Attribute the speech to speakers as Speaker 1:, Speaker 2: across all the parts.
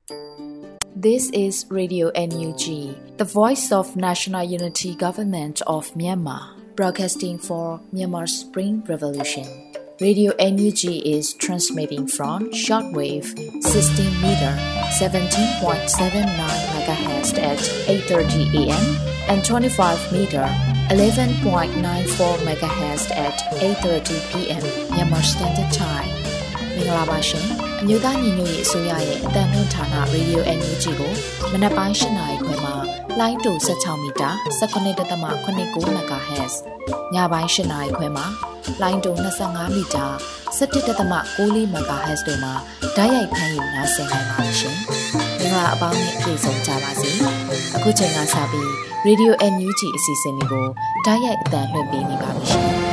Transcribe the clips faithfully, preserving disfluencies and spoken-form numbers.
Speaker 1: This is Radio N U G, the voice of National Unity Government of Myanmar, broadcasting for Myanmar's Spring Revolution. Radio N U G is transmitting from shortwave sixteen meter seventeen point seven nine megahertz at eight thirty a m and twenty-five meter eleven point nine four megahertz at eight thirty p m Myanmar Standard Time. မင်္ဂလာပါရှင်။မြို့သားညီညွတ်ရေးအစိုးရရဲ့အသံလွှင့်ဌာန Radio N U G ကိုမနက်ပိုင်း၈နာရီခွဲမှာလိုင်းတူ၁၆မီတာ၁၉.၇၉ MHz ညပိုင်း၈နာရီခွဲမှာလိုင်းတူ၂၅မီတာ၁၁.၉၄ MHz တို့မှာဓာတ်ရိုက်ဖမ်းယူနားဆင်နိုင်ပါတယ်ရှင်။မင်္ဂလာအပေါင်းနဲ့ပြည့်စုံကြပါစေ။အခုချိန်ကစပြီး Radio N U G အစီအစဉ်လေးကိုဓာတ်ရိုက်အသံလွှင့်ပေးနေပါပြီရှင်။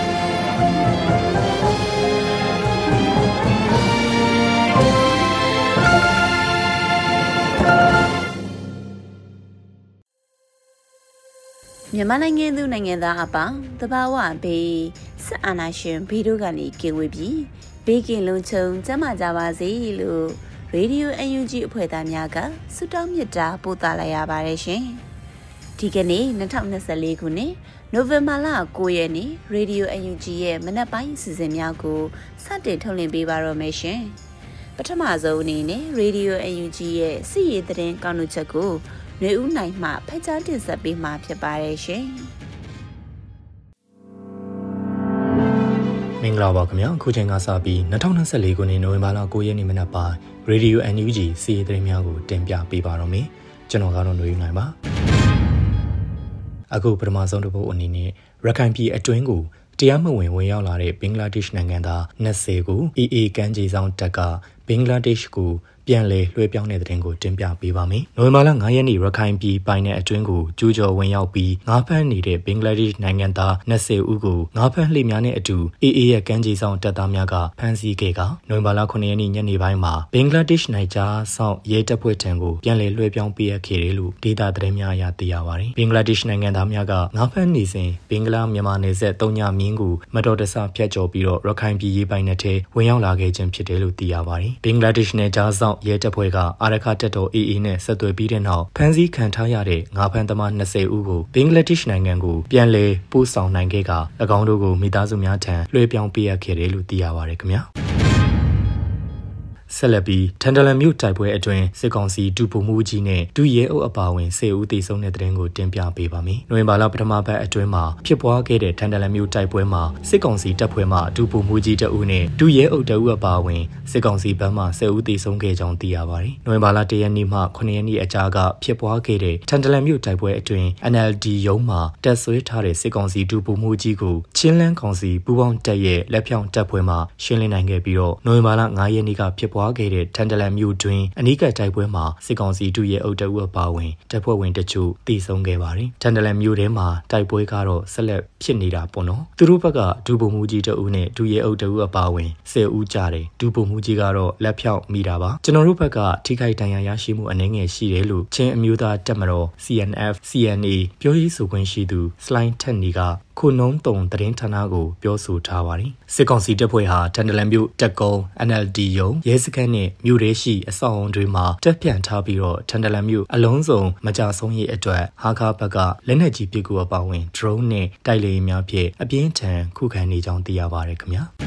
Speaker 2: မြန်မာနိုင်ငံသူနိုင်ငံသားအပေါင်းတဘာဝဘေးစစ်အာဏာရှင်ဘေးတို့ကနေကင်းဝေးပြီးဘေးကင်းလုံခြုံကျန်းမာကြပါစေလို့ Radio N U G အဖွဲ့သားများကဆုတောင်းမေတ္တာပို့သလိုက်ရပါတယ်ရှင်။ဒီကနေ့၂၀၂၄ခုနှစ်နိုဝင်ဘာလ၉ရက်နေ့ Radio N U G ရဲ့မနက်ပိုင်းအစီအစဉ်များကိုစတင်ထုတ်လွှင့်ပေးပါတော့မယ်ရှင်။ပထမဆုံးအနေနဲ့ Radio N U G ရဲ့စစ်ရေးသတင်းကောက်နှုတ်ချက်ကိုຫນွေဦးနိုင်မှဖတ်ကြားတင်ဆက်ပေးမှာဖြစ်ပါတယ်ရှင်
Speaker 3: ။မင်္ဂလာပါခင်ဗျာအခုချိန်ကစပြီး၂၀၂၄ခုနှစ်နိုဝင်ဘာလ၉ရက်နေ့မနက်ပိုင်း Radio N U G စီးရီးသတင်းများကိုတင်ပြပေးပါတော့မယ်။ကျွန်တော်ကတော့ຫນွေဦးနိုင်ပါ။အခုပထမဆုံးတစ်ပုဒ်အနေနဲ့ရခိုင်ပြည်အတွင်းကိုတရားမဝင်ဝင်ရောက်လာတဲ့ဘင်္ဂလားဒေ့ရှ်နိုင်ငံသား၂၀ကို A A ကမ်းခြေဆောင်တပ်ကဘင်္ဂလားဒေ့ရှ်ကိုပြန်လည်လွှဲပြောင်းတဲ့တဲ့တင်ကိုတင်ပြပေးပါမယ်။နိုဝင်ဘာလ၅ရက်နေ့ရခိုင်ပြည်ပိုင်နယ်အတွင်းကိုကျူးကျော်ဝင်ရောက်ပြီးငါးဖမ်းနေတဲ့ဘင်္ဂလားဒေ့ရှ်နိုင်ငံသား၂၀ဦးကိုငါးဖမ်းလှေများနဲ့အတူ A A ရဲ့ကမ်းခြေဆောင်တပ်သားများကဖမ်းဆီးခဲ့ကနိုဝင်ဘာလ၉ရက်နေ့ညနေပိုင်းမှာဘင်္ဂလားဒေ့ရှ်နိုင်ကြားဆောင်ရဲတပ်ဖွဲ့ထံကိုပြန်လည်လွှဲပြောင်းပေးအပ်ခဲ့တယ်လို့ဒေသသတင်းများအရသိရပါတယ်။ဘင်္ဂလားဒေ့ရှ်နိုင်ငံသားများကငါးဖမ်းနေစဉ်ဘင်္ဂလားမြန်မာနယ်စပ်သုံးညမင်းကိုမတော်တဆဖျက်ကျော်ပြီးတော့ရခိုင်ပြည်ရေးပိုင်နယ်ထဲဝင်ရောက်လာခဲ့ခြင်းဖြစ်တယ်လို့သိရပါတယ်။ဘင်္ဂလားဒေ့ရှ်နယ်ကြားဆောင်ရဲတပ်ဖွဲ့ကအာရခတက်တော် A A နဲ့ဆက်သွယ်ပြီးတဲ့နောက်ဖမ်းဆီးခံထားရတဲ့ငါးဖမ်းသမား၂၀ဦးကိုဘင်္ဂလားဒေ့ရှ်နိုင်ငံကိုပြန်လည်ပို့ဆောင်နိုင်ခဲ့က၎င်းတို့ကိုမိသားစုများထံလွှဲပြောင်းပေးအပ်ခဲ့တယ်လို့သိရပါတယ်ခင်ဗျာ။ဆက်လက်ပြီးထန်တလန်မြို့တိုက်ပွဲအတွင်းစစ်ကောင်စီဒုဗိုလ်မှူးကြီးနဲ့ဒုရဲအုပ်အပါအဝင်၁၀ဦးသေဆုံးတဲ့တဲ့တင်ကိုတင်ပြပေးပါမယ်။နိုဝင်ဘာလပထမပတ်အတွင်းမှာဖြစ်ပွားခဲ့တဲ့ထန်တလန်မြို့တိုက်ပွဲမှာစစ်ကောင်စီတပ်ဖွဲ့မှဒုဗိုလ်မှူးကြီးတဦးနဲ့ဒုရဲအုပ်တဦးအပါအဝင်စစ်ကောင်စီဘက်မှ၁၀ဦးသေဆုံးခဲ့ကြောင်းသိရပါတယ်။နိုဝင်ဘာလ၁ရက်နေ့မှခုနှစ်ရက်နေ့အကြာကဖြစ်ပွားခဲ့တဲ့ထန်တလန်မြို့တိုက်ပွဲအတွင်း N L D ရုံးမှာတပ်ဆွဲထားတဲ့စစ်ကောင်စီဒုဗိုလ်မှူးကြီးကိုချင်းလန်းကောင်စီပူးပေါင်းတပ်ရဲ့လက်ဖြောင့်တပ်ဖွဲ့မှရှင်းလင်းနိုင်ခဲ့ပြီးတော့နိုဝင်ဘာလ၅ရက်နေ့ကဖြစ်ပွားခဲ့တဲ့ထန်တလန်မြို့တွင်အနီးကပ်တိုက်ပွဲမှာစစ်ကောင်စီဒုရဲအုပ်တအုပ်အပါဝင်တပ်ဖွဲ့ဝင်တချို့တိုက်ဆုံခဲ့ပါတယ်။ထန်တလန်မြို့ထဲမှာတိုက်ပွဲကတော့ဆက်လက်ဖြစ်နေတာပေါ့နော်။သူတို့ဘက်ကဒုဗိုလ်မှူးကြီးတအုပ်နဲ့ဒုရဲအုပ်တအုပ်အပါဝင်၁၀ဦးကြတယ်။ဒုဗိုလ်မှူးကြီးကတော့လက်ဖြောင့်မိတာပါ။ကျွန်တော်တို့ဘက်ကထိခိုက်ဒဏ်ရာရရှိမှုအနည်းငယ်ရှိတယ်လို့ချင်းအမျိုးသားတပ်မတော် C N F C N A ပြောရေးဆိုခွင့်ရှိသူစလိုင်းထက်နီကခုနုံးတုံသတင်းဌာနကိုပြောဆိုထားပါတယ်။စစ်ကောင်စီတပ်ဖွဲ့ဟာထန်တလန်မြို့တက်ကုန်း N L D ရုံးရဲစခန်းနဲ့မြို့ရဲရှိအဆောက်အုံတွေမှာတပ်ပြန်ထားပြီးတော့ထန်တလန်မြို့အလုံးစုံမကြဆုံးရေးအတွက်ဟာခါဘက်ကလက်နက်ကြီးပစ်ကူအပါအဝင် drone နဲ့တိုက်လေယာဉ်များဖြင့်အပြင်းထန်ခုခံနေကြောင်းသိရပါတယ်ခင်ဗျာ။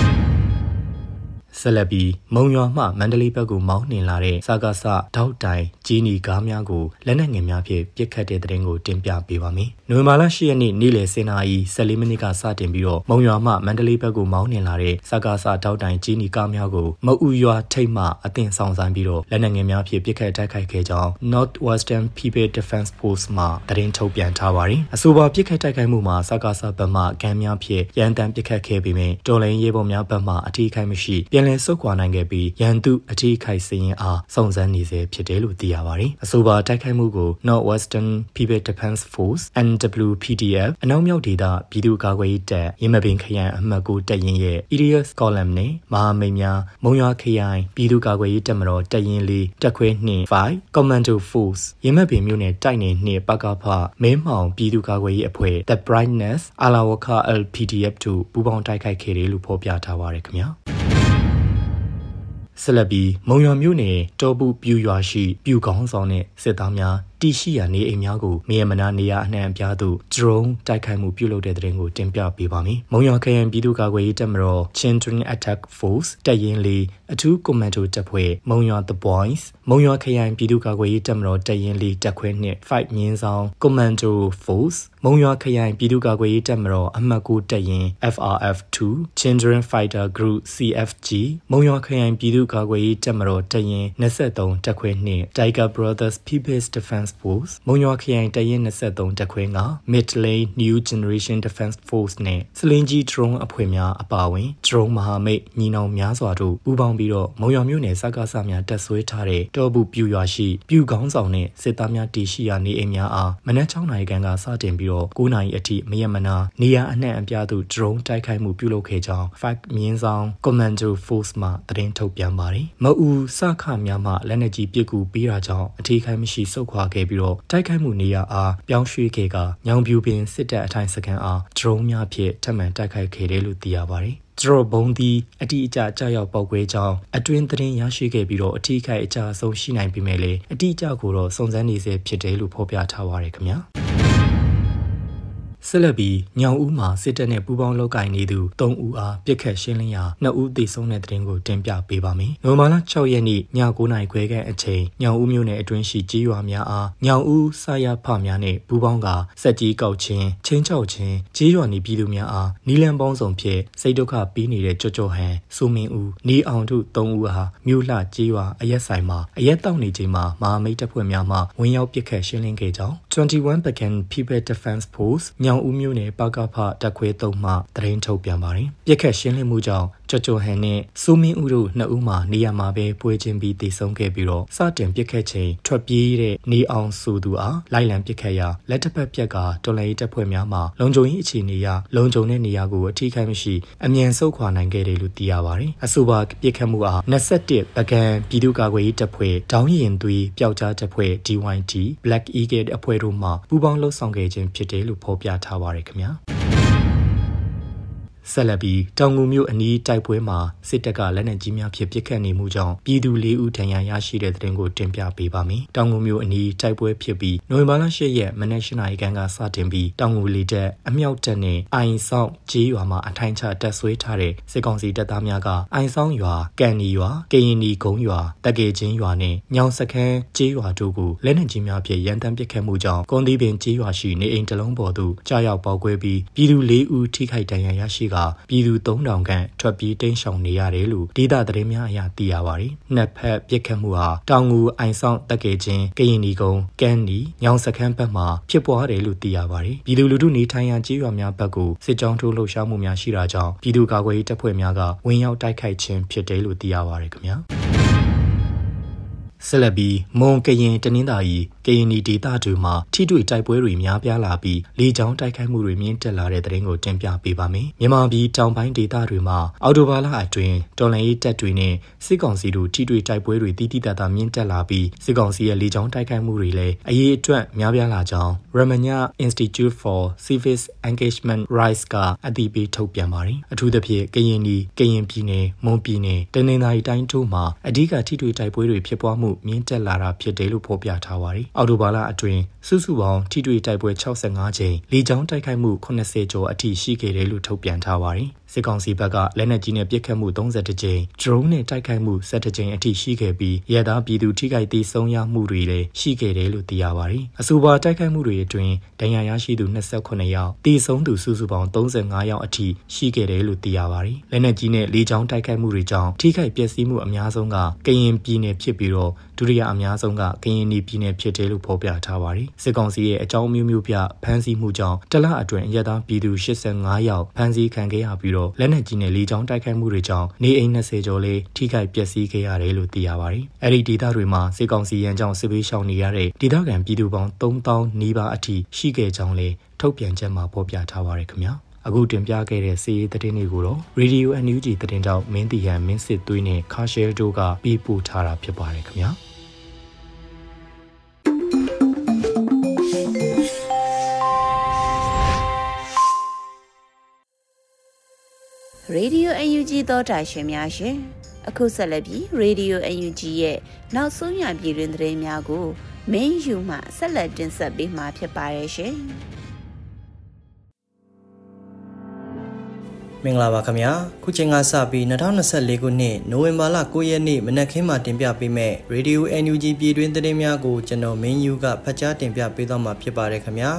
Speaker 3: ဆက်လက်ပြီးမုံရွာမှမန္တလေးဘက်ကိုမောင်းနှင်လာတဲ့စကားစတောက်တိုင်ကြီးနီကားများကိုလက်နက်ငယ်များဖြင့်ပစ်ခတ်တဲ့တဲ့တင်ကိုတင်ပြပေးပါမယ်။နိုဝင်ဘာလ၈ရက်နေ့နေ့လယ်၁၀နာရီ၁၄မိနစ်ကစတင်ပြီးတော့မုံရွာမှမန္တလေးဘက်ကိုမောင်းနှင်လာတဲ့စကားစတောက်တိုင်ကြီးနီကားများကိုမအူရွာထိပ်မှအသင့်ဆောင်ဆိုင်ပြီးတော့လက်နက်ငယ်များဖြင့်ပစ်ခတ်တိုက်ခိုက်ခဲ့ကြောင်း Northwestern People Defense Force မှသတင်းထုတ်ပြန်ထားပါတယ်။အဆိုပါပစ်ခတ်တိုက်ခိုက်မှုမှာစကားစဘက်မှကမ်းများဖြင့်ရန်တမ်းပစ်ခတ်ခဲ့ပေမဲ့တော်လိုင်းရဲဘော်များဘက်မှအထီးခိုက်မရှိပြန်လည်ဆုတ်ခွာနိုင်ခဲ့ပြီးရန်သူအထီးခိုက်စရင်အားစုံစမ်းနေစေဖြစ်တယ်လို့သိရပါတယ်။အဆိုပါတိုက်ခိုက်မှုကို Northwestern People Defense Force N W P D F အနောက်မြောက်ဒေသပြည်သူ့ကာကွယ်ရေးတပ်ရင်းမပင်ခရိုင်အမှတ်ကိုတပ်ရင်းရဲ့ Areas Column နဲ့မဟာမိတ်များမုံရွာခရိုင်ပြည်သူ့ကာကွယ်ရေးတပ်မတော်တပ်ရင်းလေးတပ်ခွဲနှစ်၅ Commando Force ရင်းမပင်မြို့နယ်တိုက်နယ်နှစ်ပကဖမဲမှောင်ပြည်သူ့ကာကွယ်ရေးအဖွဲ့ The Brightness Alawaka L P D F တို့ပူးပေါင်းတိုက်ခိုက်ခဲ့တယ်လို့ဖော်ပြထားပါတယ်ခင်ဗျာ။ဆက်လက်ပြီးမုံရွာမြို့နယ်တောပုပြူရွာရှိပြူကောင်းဆောင်နဲ့စစ်သားများတီရှိရာနေအိမ်များကိုမြေမနာနေရာအနှံ့အပြားသို့ drone တိုက်ခိုက်မှုပြုလုပ်တဲ့တဲ့ရင်ကိုတင်ပြပေးပါမယ်။မုံရွာခရိုင်ပြည်သူ့ကာကွယ်ရေးတပ်မတော် Children Attack Force တပ်ရင်းလေးအထူးကွန်မန်ဒိုတပ်ဖွဲ့မုံရွာ The Boys မုံရွာခရိုင်ပြည်သူ့ကာကွယ်ရေးတပ်မတော်တပ်ရင်းလေးတပ်ခွဲနှစ်fiveမြင်းဆောင် Commando Force မုံရွာခရိုင်ပြည်သူ့ကာကွယ်ရေးတပ်မတော်အမှတ်၉တပ်ရင်း F R F two Children Fighter Group C F G မုံရွာခရိုင်ပြည်သူ့ကာကွယ်ရေးတပ်မတော်တပ်ရင်းtwenty-threeတပ်ခွဲနှစ် Tiger Brothers People's Defense Force မုံရွာခရိုင်တပ်ရင်းtwenty-threeတပ်ခွဲငါ Midlane New Generation Defense Force နဲ့စလင်းကြီး drone အဖွဲ့များအပါအဝင် drone မဟာမိတ်ညီနောင်များစွာတို့ပူးပေါင်းပြီးတော့မုံရွာမြို့နယ်စကားစများတပ်ဆွဲထားတဲ့တောပုပြူရွာရှိပြူကောင်းဆောင်နဲ့စစ်သားများတည်ရှိရာနေအိမ်များအားမနက်sixနာရီခန့်ကစတင်ပြီးတော့nineနာရီအထိမရက်မနာနေရာအနှံ့အပြားသို့ drone တိုက်ခိုက်မှုပြုလုပ်ခဲ့ကြောင်းfiveမြင်းဆောင် Commando Force မှသတင်းထုတ်ပြန်ပါတယ်။မအူစခများမှလက်နက်ကြီးပစ်ကူပေးတာကြောင့်အထီးခိုင်းမရှိဆုတ်ခွာခဲ့ပြီးတော့တိုက်ခိုက်မှုနေရာအားပြောင်းရွှေ့ခဲ့ကညောင်ပြူပင်စစ်တပ်အထိုင်စခန်းအား drone များဖြင့်ထပ်မံတိုက်ခိုက်ခဲ့တယ်လို့သိရပါတယ်။ဒရော့ဘုံသည်အတိအကျကြောက်ရောက်ပောက်ကွဲကြောင်းအတွင်းသတင်းရရှိခဲ့ပြီးတော့အထီးခိုက်အကြအဆုံးရှိနိုင်ပေမဲ့လည်းအတိအကျကိုတော့စုံစမ်းနေဆဲဖြစ်တယ်လို့ဖော်ပြထားပါရခင်ဗျာ။ဆက်လက်ပြီးညောင်ဦးမှာစစ်တပ်နဲ့ပူးပေါင်းလုပ်ကိုင်နေသူthreeဦးအားပြစ်ခတ်ရှင်းလင်းရာtwoဦးသေဆုံးတဲ့တဲ့ရင်ကိုတင်ပြပေးပါမယ်။နိုဝင်ဘာလsixရက်နေ့ညnineနာရီခွဲခန့်အချိန်ညောင်ဦးမြို့နယ်အတွင်းရှိကြေးရွာများအားညောင်ဦးစာရဖများနဲ့ပူးပေါင်းကစက်ကြီးကောက်ချင်းချင်းချောက်ချင်းကြေးရွာနေပြည်သူများအားနီလန်ပေါင်းစုံဖြင့်စိတ်ဒုက္ခပေးနေတဲ့ကြော့ကြော့ဟန်စိုးမင်းဦးနေအောင်တို့threeဦးအားမြို့လှကြေးရွာအရက်ဆိုင်မှာအရက်တောက်နေချိန်မှာမဟာမိတ်တပ်ဖွဲ့များမှဝင်ရောက်ပြစ်ခတ်ရှင်းလင်းခဲ့ကြောင်းtwenty-one Bagan People Defense Forceညောင်ဦးမြို့နယ်ပကဖတပ်ခွဲthreeမှသတင်းထုတ်ပြန်ပါတယ်။ပြစ်ခတ်ရှင်းလင်းမှုကြောင့်ကြော့ကြော့ဟန်နဲ့စိုးမင်းဦးတို့twoဦးမှာနေရာမှာပဲပွဲချင်းပြီးသေဆုံးခဲ့ပြီးတော့စတင်ပြစ်ခတ်ချိန်ထွက်ပြေးတဲ့နေအောင်ဆိုသူအားလိုက်လံပြစ်ခတ်ရာလက်တစ်ဖက်ပြက်ကတော်လှန်ရေးတပ်ဖွဲ့များမှလုံခြုံရေးအခြေအနေအရလုံခြုံတဲ့နေရာကိုအထိခိုက်မရှိအမြန်ဆုတ်ခွာနိုင်ခဲ့တယ်လို့သိရပါတယ်။အဆိုပါပြစ်ခတ်မှုအားtwenty-oneပကံပြည်သူ့ကာကွယ်ရေးတပ်ဖွဲ့ဒေါင်းရင်သွေးပျောက်ကြားတပ်ဖွဲ့ D Y T Black Eagle အဖွဲ့တို့မှပူးပေါင်းလှုပ်ဆောင်ခဲ့ခြင်းဖြစ်တယ်လို့ဖော်ပြထားပါတယ်ခင်ဗျာ။ဆက်လက်ပြီးတောင်ငူမြို့အနီးတိုက်ပွဲမှာစစ်တပ်ကလက်နက်ကြီးများဖြင့်ပစ်ခတ်နေမှုကြောင့်ပြည်သူfourဦးဒဏ်ရာရရှိတဲ့တဲ့ရင်ကိုတင်ပြပေးပါမယ်။တောင်ငူမြို့အနီးတိုက်ပွဲဖြစ်ပြီးနိုဝင်ဘာလeightရက်မနက်eightနာရီခန့်ကစတင်ပြီးတောင်ငူလေတပ်အမြောက်တပ်နဲ့အိုင်ဆောင်ကြေးရွာမှာအထိုင်ချတပ်ဆွဲထားတဲ့စစ်ကောင်စီတပ်သားများကအိုင်ဆောင်ရွာကန်နီရွာကရင်နီကုန်းရွာတကယ်ချင်းရွာနဲ့ညောင်စခန်းကြေးရွာတို့ကိုလက်နက်ကြီးများဖြင့်ရန်တမ်းပစ်ခတ်မှုကြောင့်ကွန်ဒီပင်ကြေးရွာရှိနေအိမ်တစ်လုံးပေါ်သို့ကြားရောက်ပေါက်ကွဲပြီးပြည်သူfourဦးထိခိုက်ဒဏ်ရာရရှိကပြည်သူthree thousandခန့်ထွက်ပြေးတိမ်းရှောင်နေရတယ်လို့ဒေသသတင်းများအရသိရပါတယ်။နှစ်ဖက်ပစ်ခတ်မှုဟာတောင်ငူအိုင်ဆောင်တက်ကယ်ချင်းကရင်နီကုန်းကန်းနီညောင်စခန်းဘက်မှာဖြစ်ပွားတယ်လို့သိရပါတယ်။ပြည်သူလူထုနေထိုင်ရာကြေးရွာများဘက်ကိုစစ်ကြောင်းထိုးလှုပ်ရှားမှုများရှိတာကြောင့်ပြည်သူ့ကာကွယ်ရေးတပ်ဖွဲ့များကဝင်ရောက်တိုက်ခိုက်ခြင်းဖြစ်တယ်လို့သိရပါတယ်ခင်ဗျာ။ဆက်လက်ပြီးမွန်ကရင်တနင်္သာရီကရင်နီဒေသတွေမှာထိတွေ့တိုက်ပွဲတွေများပြားလာပြီးလေကြောင်းတိုက်ခိုက်မှုတွေမြင့်တက်လာတဲ့တဲ့ရင်ကိုတင်ပြပေးပါမယ်။မြန်မာပြည်တောင်ပိုင်းဒေသတွေမှာအော်တိုဘာလအတွင်းတော်လှန်ရေးတပ်တွေနဲ့စစ်ကောင်စီတို့ထိတွေ့တိုက်ပွဲတွေတိတိတတ်တာမြင့်တက်လာပြီးစစ်ကောင်စီရဲ့လေကြောင်းတိုက်ခိုက်မှုတွေလည်းအရေးအတွက်များပြားလာကြောင်း Ramanya Institute for Civic Engagement Rights ကအသိပေးထုတ်ပြန်ပါတယ်။အထူးသဖြင့်ကရင်နီကရင်ပြည်နယ်မွန်ပြည်နယ်တနင်္သာရီတိုင်းတို့မှာအဓိကထိတွေ့တိုက်ပွဲတွေဖြစ်ပွားမှုမြင့်တက်လာတာဖြစ်တယ်လို့ဖော်ပြထားပါတယ်။အော်တိုဘာလအတွင်းစုစုပေါင်းထိတွေ့တိုက်ပွဲsixty-fiveကြိမ်လေကြောင်းတိုက်ခိုက်မှုeightyကျော်အထိရှိခဲ့တယ်လို့ထုတ်ပြန်ထားပါတယ်။စစ်ကောင်စီဘက်ကလက်နက်ကြီးနဲ့ပစ်ခတ်မှုthirty-oneကြိမ် drone နဲ့တိုက်ခိုက်မှုsevenကြိမ်အထိရှိခဲ့ပြီးရဲသားပြည်သူထိခိုက်သေးဆုံးရမှုတွေလည်းရှိခဲ့တယ်လို့သိရပါတယ်။အဆိုပါတိုက်ခိုက်မှုတွေအတွင်းဒဏ်ရာရရှိသူtwenty-sevenယောက်သေဆုံးသူစုစုပေါင်းthirty-fiveယောက်အထိရှိခဲ့တယ်လို့သိရပါတယ်။လက်နက်ကြီးနဲ့လေကြောင်းတိုက်ခိုက်မှုတွေကြောင့်ထိခိုက်ပျက်စီးမှုအများဆုံးကကရင်ပြည်နယ်ဖြစ်ပြီးတော့ဒုတိယအများဆုံးကကရင်နီပြည်နယ်ဖြစ်တယ်လို့ဖော်ပြထားပါတယ်။စစ်ကောင်စီရဲ့အကြောင်းမျိုးမျိုးပြဖမ်းဆီးမှုကြောင့်တလအတွင်းရဲသားပြည်သူeighty-fiveယောက်ဖမ်းဆီးခံခဲ့ရပြီးတော့လက်နက်ကြီးနဲ့လေကြောင်းတိုက်ခိုက်မှုတွေကြောင့်နေအိမ်twentyကျော်လေးထိခိုက်ပျက်စီးခဲ့ရတယ်လို့သိရပါတယ်။အဲဒီဒေသတွေမှာစစ်ကောင်စီရန်ကြောင့်စစ်ဘေးရှောင်နေရတဲ့ဒေသခံပြည်သူပေါင်းthree thousandနီးပါးအထိရှိခဲ့ကြောင်းလည်းထုတ်ပြန်ချက်မှာဖော်ပြထားပါတယ်ခင်ဗျာ။အခုတင်ပြခဲ့တဲ့စီးရီးသတင်းတွေကိုတော့ Radio N U G သတင်းတောက်မင်းတီဟန်မင်းစစ်သွေးနဲ့ခါရှဲတို့ကပေးပို့ထားတာဖြစ်ပါတယ်ခင်ဗျာ
Speaker 2: ။ Radio N U G သောတာရှင်များရှင်အခုဆက်လက်ပြီး Radio အန် ယူ ဂျီ ရဲ့နောက်ဆုံးရပြည်တွင်သတင်းများကို main ယူမှဆက်လက်တင်ဆက်ပေးမှာဖြစ်ပါတယ်ရှင်။
Speaker 4: မင်္ဂလာပါခင်ဗျာခုချိန်ကစပြီး၂၀၂၄ခုနှစ်နိုဝင်ဘာလ၉ရက်နေ့မနက်ခင်းမှာတင်ပြပေးမယ့် Radio အန် ယူ ဂျီ ပြည်တွင်သတင်းများကိုကျွန်တော်မင်းယူကဖတ်ကြားတင်ပြပေးသွားမှာဖြစ်ပါတယ်ခင်ဗျာ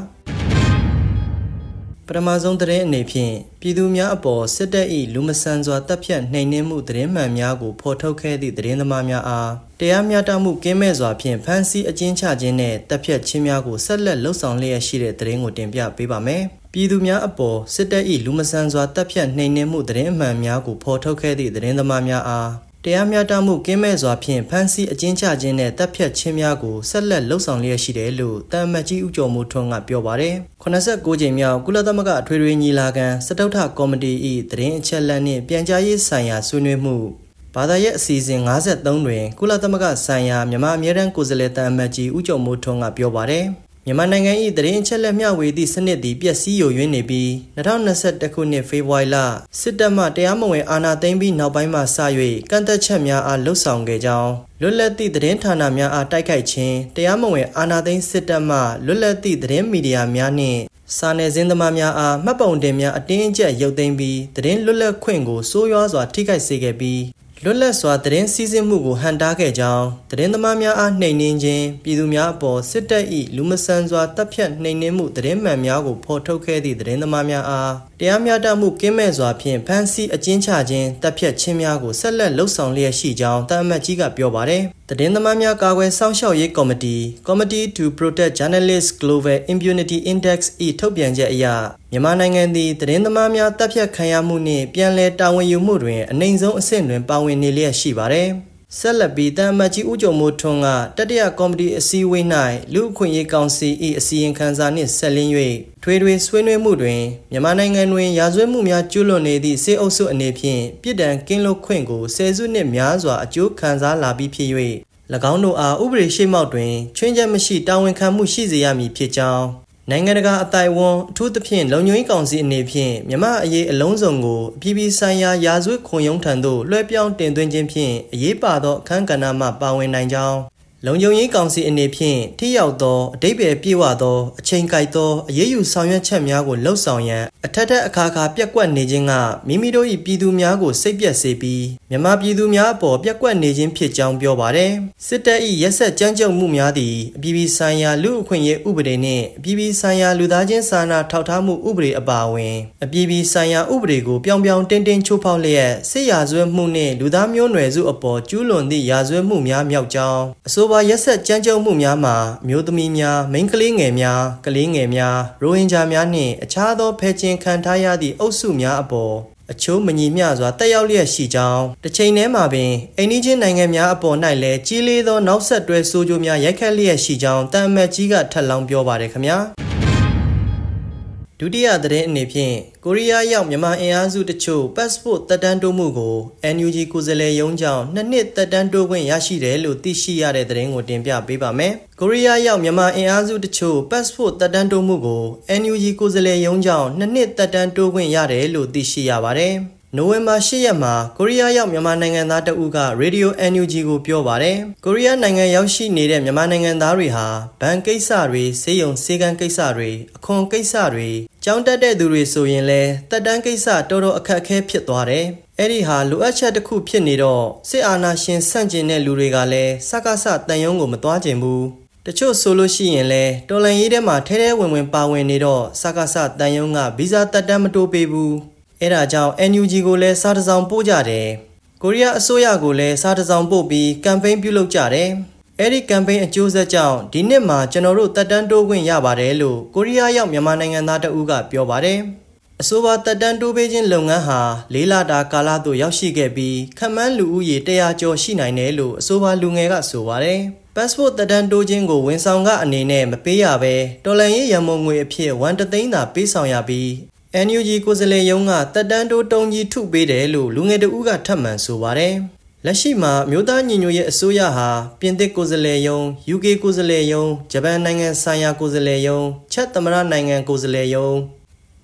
Speaker 4: ပထမဆုံးသတင်းအနေဖြင့်ပြည်သူများအပေါ်စစ်တပ်၏လူမဆန်စွာတပ်ဖြတ်နှိမ်နင်းမှုသတင်းမှန်များကိုဖော်ထုတ်ခဲ့သည့်သတင်းသမားများအားတရားမျှတမှုကင်းမဲ့စွာဖြင့်ဖမ်းဆီးအကျဉ်းချခြင်းနဲ့တပ်ဖြတ်ခြင်းများကိုဆက်လက်လှုပ်ဆောင်လျက်ရှိတဲ့သတင်းကိုတင်ပြပေးပါမယ်။ပြည်သူများအပေါ်စစ်တပ်၏လူမဆန်စွာတပ်ဖြတ်နှိမ်နင်းမှုသတင်းအမှန်များကိုဖော်ထုတ်ခဲ့သည့်သတင်းသမားများအားတရားမျှတမှုကင်းမဲ့စွာဖြင့်ဖမ်းဆီးအကျဉ်းချခြင်းနဲ့တပ်ဖြတ်ခြင်းများကိုဆက်လက်လှုပ်ဆောင်လျက်ရှိတယ်လို့တမန်ကြီးဦးကျော်မိုးထွန်းကပြောပါတယ်။ခုနစ်ဆယ့်ကိုကြိမ်မြောက်ကုလသမဂ္ဂအထွေထွေညီလာခံစတုတ္ထကော်မတီ၏သတင်းအချက်အလက်နှင့်ပြန်ကြားရေးဆိုင်ရာဆွေးနွေးမှုဘာသာရေးအစီအစဉ်၅၃တွင်ကုလသမဂ္ဂဆိုင်ရာမြန်မာအမြဲတမ်းကိုယ်စားလှယ်တမန်ကြီးဦးကျော်မိုးထွန်းကပြောပါတယ်။မြန်မာနိုင်ငံ၏သတင်းအချက်အလက်မျှဝေသည့်စနစ်သည်ပျက်စီးယိုယွင်းနေပြီး၂၀၂၁ခုနှစ်ဖေဖော်ဝါရီလစစ်တပ်မှတရားမဝင်အာဏာသိမ်းပြီးနောက်ပိုင်းမှစ၍ကန့်သက်ချက်များအားလှုပ်ဆောင်ခဲ့ကြောင်းလွတ်လပ်သည့်သတင်းဌာနများအားတိုက်ခိုက်ခြင်းတရားမဝင်အာဏာသိမ်းစစ်တပ်မှလွတ်လပ်သည့်သတင်းမီဒီယာများနှင့်စာနယ်ဇင်းသမားများအားမှတ်ပုံတင်များအတင်းအကျပ်ရုပ်သိမ်းပြီးသတင်းလွတ်လပ်ခွင့်ကိုဆိုးရွားစွာထိခိုက်စေခဲ့ပြီးလွတ်လပ်စွာသတင်းစီးဆင်းမှုကိုဟန်တားခဲ့ကြောင်းသတင်းသမားများအားနှိမ်နင်းခြင်းပြည်သူများအပေါ်စစ်တပ်၏လူမဆန်စွာတပ်ဖြတ်နှိမ်နင်းမှုသတင်းမှန်များကိုဖော်ထုတ်ခဲ့သည့်သတင်းသမားများအားတရားမျှတမှုကင်းမဲ့စွာဖြင့်ဖမ်းဆီးအကျဉ်းချခြင်းတပ်ဖြတ်ခြင်းများကိုဆက်လက်လှုပ်ဆောင်လျက်ရှိကြောင်းတာမတ်ကြီးကပြောပါတယ်။သတင်းသမားများကာကွယ်စောင့်ရှောက်ရေးကော်မတီ Committee to Protect Journalists Global Impunity Index ၏ထုတ်ပြန်ချက်အရမြန်မာနိုင်ငံသည်သတင်းသမားများတပ်ဖြတ်ခံရမှုနှင့်ပြန်လည်တာဝန်ယူမှုတွင်အနိုင်ဆုံးအဆင့်တွင်ပါဝင်နေလျက်ရှိပါတယ်။ဆက်လက်ပြီးတမတ်ကြီးဦးကျော်မိုးထွန်းကတတိယကော်မတီအစည်းအဝေး၌လူ့အခွင့်အရေးကောင်စီ၏အစည်းအဝေးခန်းစာနှင့်ဆက်လင်း၍ထွေထွေဆွေးနွေးမှုတွင်မြန်မာနိုင်ငံတွင်ရာဇဝတ်မှုများကျူးလွန်နေသည့်စစ်အုပ်စုအနေဖြင့်ပြည်ထံကင်းလွတ်ခွင့်ကိုဆယ်စုနှစ်များစွာအကျိုးခံစားလာပြီးဖြစ်၍၎င်းတို့အားဥပဒေရှိမှောက်တွင်ချွင်းချက်မရှိတာဝန်ခံမှုရှိစေရမည်ဖြစ်ကြောင်းနိုင်ငံတကာအတိုင်းအဝန်အထူးသဖြင့်လုံခြုံရေးကောင်စီအနေဖြင့်မြန်မာအရေးအလုံးစုံကိုအပြည်ပြည်ဆိုင်ရာရာဇဝတ်ခုံရုံးထံသို့လွှဲပြောင်းတင်သွင်းခြင်းဖြင့်အရေးပါသောအခမ်းကဏ္ဍမှပါဝင်နိုင်ကြောင်းလုံခြုံရေးကောင်စီအနေဖြင့်ထိရောက်သောအဓိပ္ပာယ်ပြည့်ဝသောအချိန်ကိုက်သောအရေးယူဆောင်ရွက်ချက်များကိုလှုပ်ဆောင်ရန်အထက်ထက်အခါခါပြက်ကွက်နေခြင်းကမိမိတို့၏ပြည်သူများကိုစိတ်ပျက်စေပြီးမြန်မာပြည်သူများအပေါ်ပြက်ကွက်နေခြင်းဖြစ်ကြောင်းပြောပါတယ်။စစ်တပ်၏ရက်စက်ကြမ်းကြုတ်မှုများသည်အပြည်ပြည်ဆိုင်ရာလူ့အခွင့်အရေးဥပဒေနှင့်အပြည်ပြည်ဆိုင်ရာလူသားချင်းစာနာထောက်ထားမှုဥပဒေအပါအဝင်အပြည်ပြည်ဆိုင်ရာဥပဒေကိုပြောင်ပြောင်တင်းတင်းချိုးဖောက်လျက်စစ်ရာဇဝတ်မှုနှင့်လူသားမျိုးနွယ်စုအပေါ်ကျူးလွန်သည့်ရာဇဝတ်မှုများမြောက်ကြောင်းအဆိုပါရက်စက်ကြမ်းကြုတ်မှုများမှာမျိုးသမီးများမိန်းကလေးငယ်များကလေးငယ်များရိုဟင်ဂျာများနှင့်အခြားသောဖယ်ကျဉ်ခံထားရသည့်အုပ်စုများအပေါ်အချိုးမညီမျှစွာတက်ရောက်လျက်ရှိကြောင်းတစ်ချိန်တည်းမှာပင်အိန္ဒိချင်းနိုင်ငံများအပေါ်၌လည်းကြီးလေးသောနောက်ဆက်တွဲဆိုးကျိုးများရိုက်ခတ်လျက်ရှိကြောင်းတမတ်ကြီးကထပ်လောင်းပြောပါတယ်ခင်ဗျာဒုတိယသတင်းအနေဖြင့်ကိုရီးယားရောက်မြန်မာအင်အားစုတချို့ passport သက်တမ်းတိုးမှုကို အန် ယူ ဂျီ ကိုယ်စားလှယ်ရုံးကြောင့်နှစ်နှစ်သက်တမ်းတိုးခွင့်ရရှိတယ်လို့သိရှိရတဲ့သတင်းကိုတင်ပြပေးပါမယ်။ကိုရီးယားရောက်မြန်မာအင်အားစုတချို့ passport သက်တမ်းတိုးမှုကို အန် ယူ ဂျီ ကိုယ်စားလှယ်ရုံးကြောင့်နှစ်နှစ်သက်တမ်းတိုးခွင့်ရတယ်လို့သိရှိရပါတယ်။နိုဝင်ဘာ၈ရက်မှာကိုရီးယားရောက်မြန်မာနိုင်ငံသားတဦးက Radio အန် ယူ ဂျီ ကိုပြောပါတယ်။ကိုရီးယားနိုင်ငံရောက်ရှိနေတဲ့မြန်မာနိုင်ငံသားတွေဟာဘဏ်ကိစ္စတွေ၊ဆေးရုံဆေးကမ်းကိစ္စတွေ၊အခွန်ကိစ္စတွေကျောင်းတက်တဲ့သူတွေဆိုရင်လည်းတက်တန်းကိစ္စတော်တော်အခက်အခဲဖြစ်သွားတယ်။အဲ့ဒီဟာလိုအပ်ချက်တစ်ခုဖြစ်နေတော့စစ်အာဏာရှင်ဆန့်ကျင်တဲ့လူတွေကလည်းစကားစတန်ယုံကိုမသွားကျင်ဘူး။တချို့ဆိုလို့ရှိရင်လည်းတော်လန်ရေးထဲမှာထဲထဲဝင်ဝင်ပါဝင်နေတော့စကားစတန်ယုံကဗီဇာတက်တန်းမတိုးပေးဘူး။အဲ့ဒါကြောင့် အန် ယူ ဂျီ ကိုလည်းစာတစ်စောင်ပို့ကြတယ်။ကိုရီးယားအစိုးရကိုလည်းစာတစ်စောင်ပို့ပြီးကမ်ပိန်းပြုလုပ်ကြတယ်။အဲ့ဒီကမ်ပိန်းအကျိုးဆက်ကြောင့်ဒီနှစ်မှာကျွန်တော်တို့တက်တန်းတိုးခွင့်ရပါတယ်လို့ကိုရီးယားရောက်မြန်မာနိုင်ငံသားတဦးကပြောပါတယ်။အဆိုပါတက်တန်းတိုးပေးခြင်းလုပ်ငန်းဟာလေးလတာကာလသို့ရောက်ရှိခဲ့ပြီးခန့်မှန်းလူဦးရေတရာကျော်ရှိနိုင်တယ်လို့အဆိုပါလူငယ်ကဆိုပါတယ်။ passport တက်တန်းတိုးခြင်းကိုဝန်ဆောင်ကအနေနဲ့မပေးရဘဲတော်လန်ရေးရမုံငွေအဖြစ်ဝန်တသိန်းသာပေးဆောင်ရပြီးအန် ယူ ဂျီ ကိုယ်စားလှယ်ရုံးကတက်တန်းတိုးတုံးကြီးထုပေးတယ်လို့လူငယ်တဦးကထပ်မံဆိုပါတယ်။လက်ရှိမှာမြို့သားညီညွတ်ရေးအစိုးရဟာပြင်သစ်ကိုယ်စားလှယ်ရုံး ယူကေ ကိုယ်စားလှယ်ရုံးဂျပန်နိုင်ငံဆိုင်ရာကိုယ်စားလှယ်ရုံးချက်သမရနိုင်ငံကိုယ်စားလှယ်ရုံး